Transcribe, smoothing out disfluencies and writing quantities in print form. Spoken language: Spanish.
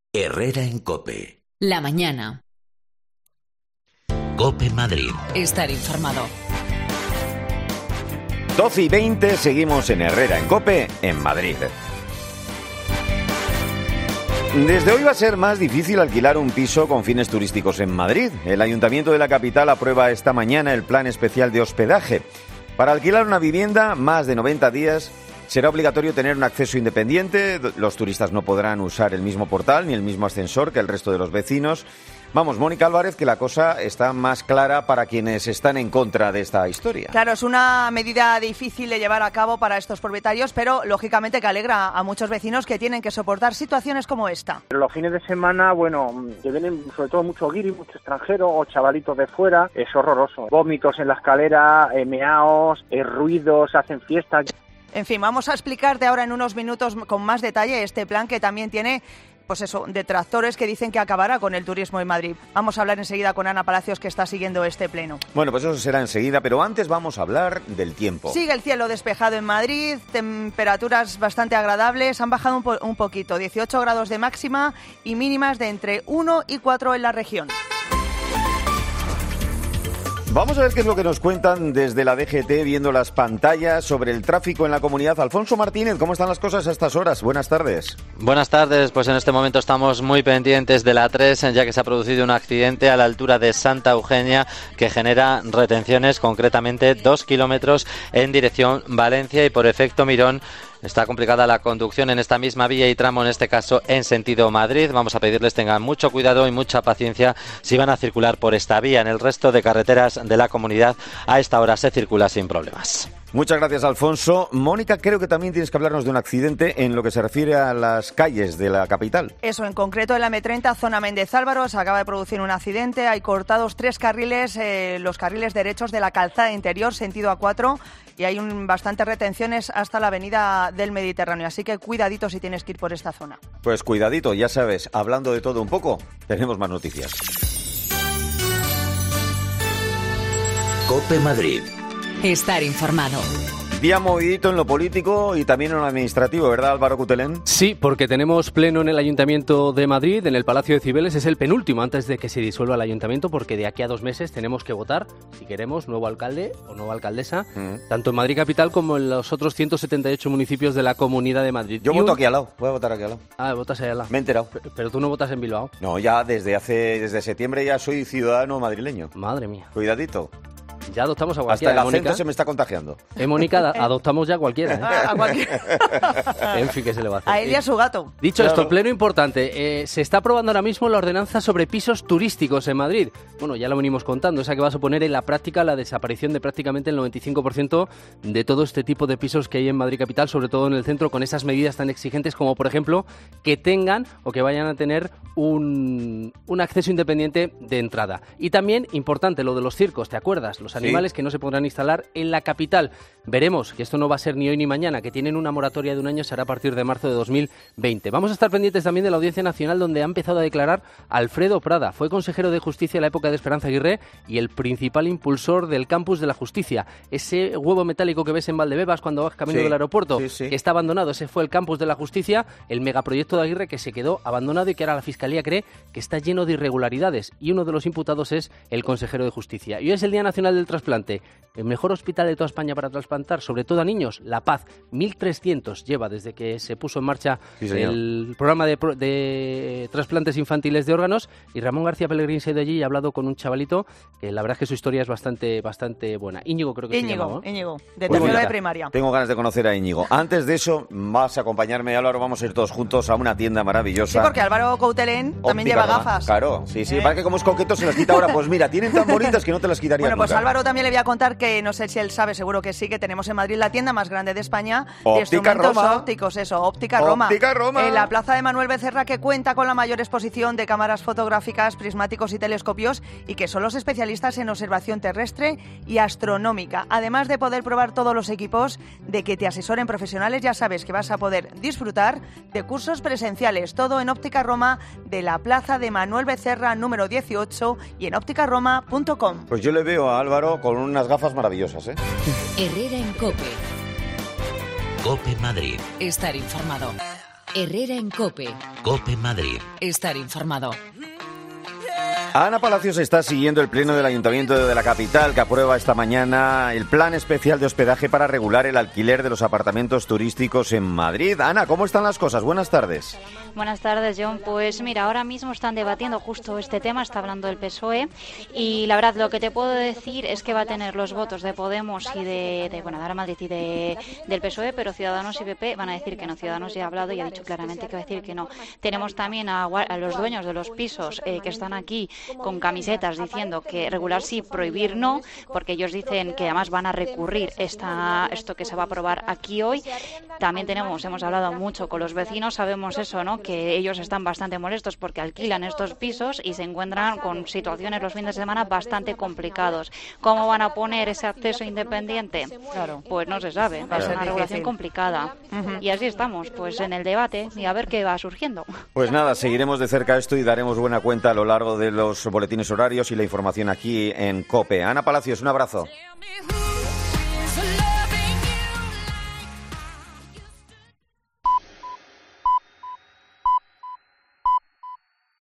Herrera en COPE. La mañana. COPE Madrid. Estar informado. 12:20, seguimos en Herrera en COPE, en Madrid. Desde hoy va a ser más difícil alquilar un piso con fines turísticos en Madrid. El Ayuntamiento de la capital aprueba esta mañana el Plan Especial de Hospedaje. Para alquilar una vivienda más de 90 días será obligatorio tener un acceso independiente. Los turistas no podrán usar el mismo portal ni el mismo ascensor que el resto de los vecinos. Vamos, Mónica Álvarez, que la cosa está más clara para quienes están en contra de esta historia. Claro, es una medida difícil de llevar a cabo para estos propietarios, pero lógicamente que alegra a muchos vecinos que tienen que soportar situaciones como esta. Pero los fines de semana, bueno, que vienen sobre todo muchos guiris, muchos extranjeros o chavalitos de fuera, es horroroso. Vómitos en la escalera, meaos, ruidos, hacen fiestas. En fin, vamos a explicarte ahora en unos minutos con más detalle este plan que también tiene, pues eso, detractores que dicen que acabará con el turismo en Madrid. Vamos a hablar enseguida con Ana Palacios, que está siguiendo este pleno. Bueno, pues eso será enseguida, pero antes vamos a hablar del tiempo. Sigue el cielo despejado en Madrid, temperaturas bastante agradables, han bajado un poquito, 18 grados de máxima y mínimas de entre 1 y 4 en la región. Vamos a ver qué es lo que nos cuentan desde la DGT viendo las pantallas sobre el tráfico en la comunidad. Alfonso Martínez, ¿cómo están las cosas a estas horas? Buenas tardes. Buenas tardes, pues en este momento estamos muy pendientes de la 3, ya que se ha producido un accidente a la altura de Santa Eugenia que genera retenciones, concretamente 2 kilómetros en dirección Valencia, y por efecto Mirón está complicada la conducción en esta misma vía y tramo, en este caso en sentido Madrid. Vamos a pedirles tengan mucho cuidado y mucha paciencia si van a circular por esta vía. En el resto de carreteras de la comunidad a esta hora se circula sin problemas. Muchas gracias, Alfonso. Mónica, creo que también tienes que hablarnos de un accidente en lo que se refiere a las calles de la capital. Eso, en concreto en la M30, zona Méndez Álvaro, se acaba de producir un accidente. Hay cortados 3 carriles, los carriles derechos de la calzada interior, sentido A4, y hay bastantes retenciones hasta la avenida del Mediterráneo. Así que cuidadito si tienes que ir por esta zona. Pues cuidadito, ya sabes, hablando de todo un poco, tenemos más noticias. COPE Madrid. Estar informado. Día movidito en lo político y también en lo administrativo, ¿verdad, Álvaro Cutelén? Sí, porque tenemos pleno en el Ayuntamiento de Madrid, en el Palacio de Cibeles. Es el penúltimo antes de que se disuelva el Ayuntamiento, porque de aquí a 2 meses tenemos que votar, si queremos, nuevo alcalde o nueva alcaldesa, tanto en Madrid Capital como en los otros 178 municipios de la Comunidad de Madrid. Yo voto aquí al lado, voy a votar aquí al lado. Ah, votas ahí al lado. Me he enterado. Pero tú no votas en Bilbao. No, ya desde septiembre ya soy ciudadano madrileño. Madre mía. Cuidadito. Ya adoptamos a cualquiera. Hasta el acento Mónica se me está contagiando. Mónica, adoptamos ya a cualquiera. A cualquiera. En fin, ¿qué se le va a hacer? A él y a su gato. Dicho Claro. esto, pleno importante, se está aprobando ahora mismo la ordenanza sobre pisos turísticos en Madrid. Bueno, ya lo venimos contando, esa que va a suponer en la práctica la desaparición de prácticamente el 95% de todo este tipo de pisos que hay en Madrid Capital, sobre todo en el centro, con esas medidas tan exigentes como, por ejemplo, que tengan o que vayan a tener un acceso independiente de entrada. Y también, importante, lo de los circos, ¿te acuerdas? Los animales que no se podrán instalar en la capital. Veremos que esto no va a ser ni hoy ni mañana, que tienen una moratoria de 1 año, será a partir de marzo de 2020. Vamos a estar pendientes también de la Audiencia Nacional, donde ha empezado a declarar Alfredo Prada. Fue consejero de Justicia en la época de Esperanza Aguirre y el principal impulsor del Campus de la Justicia. Ese huevo metálico que ves en Valdebebas cuando vas camino del aeropuerto, que está abandonado, ese fue el Campus de la Justicia, el megaproyecto de Aguirre que se quedó abandonado y que ahora la Fiscalía cree que está lleno de irregularidades. Y uno de los imputados es el consejero de Justicia. Y hoy es el Día Nacional del Trasplante. El mejor hospital de toda España para trasplantar, sobre todo a niños, La Paz. 1.300 lleva desde que se puso en marcha el programa de trasplantes infantiles de órganos. Y Ramón García Pellegrín se ha ido allí y ha hablado con un chavalito que la verdad es que su historia es bastante buena. Íñigo, creo que se llama, ¿no? Íñigo, de tercero de primaria. Tengo ganas de conocer a Íñigo. Antes de eso, vas a acompañarme, Álvaro, vamos a ir todos juntos a una tienda maravillosa. Sí, porque Álvaro Coutelén también lleva gafas. Claro, sí, para que como es coqueto se las quita ahora. Pues mira, tienen tan bonitas que no te las quitaría Bueno, pues nunca. Álvaro también le voy a contar que, no sé si él sabe, seguro que sí, que tenemos en Madrid la tienda más grande de España de Óptica instrumentos Roma. ópticos, eso, Óptica Roma. Óptica Roma. En la plaza de Manuel Becerra, que cuenta con la mayor exposición de cámaras fotográficas, prismáticos y telescopios, y que son los especialistas en observación terrestre y astronómica. Además de poder probar todos los equipos, de que te asesoren profesionales, ya sabes que vas a poder disfrutar de cursos presenciales, todo en Óptica Roma de la plaza de Manuel Becerra número 18 y en ópticaroma.com. Pues yo le veo a Álvaro con unas gafas maravillosas, ¿eh? Herrera en COPE. COPE Madrid. Estar informado. Herrera en COPE. COPE Madrid. Estar informado. Ana Palacios está siguiendo el pleno del Ayuntamiento de la capital que aprueba esta mañana el plan especial de hospedaje para regular el alquiler de los apartamentos turísticos en Madrid. Ana, ¿cómo están las cosas? Buenas tardes. Buenas tardes, John. Pues mira, ahora mismo están debatiendo justo este tema, está hablando el PSOE y la verdad lo que te puedo decir es que va a tener los votos de Podemos y de ahora Madrid y del PSOE, pero Ciudadanos y PP van a decir que no. Ciudadanos ya ha hablado y ha dicho claramente que va a decir que no. Tenemos también a los dueños de los pisos que están aquí con camisetas diciendo que regular sí, prohibir no, porque ellos dicen que además van a recurrir esto que se va a aprobar aquí hoy. También hemos hablado mucho con los vecinos, sabemos eso, ¿no? Que ellos están bastante molestos porque alquilan estos pisos y se encuentran con situaciones los fines de semana bastante complicados. ¿Cómo van a poner ese acceso independiente? Claro. Pues no se sabe, es una regulación complicada. Y así estamos, pues en el debate y a ver qué va surgiendo. Pues nada, seguiremos de cerca esto y daremos buena cuenta a lo largo de los boletines horarios y la información aquí en COPE. Ana Palacios, un abrazo.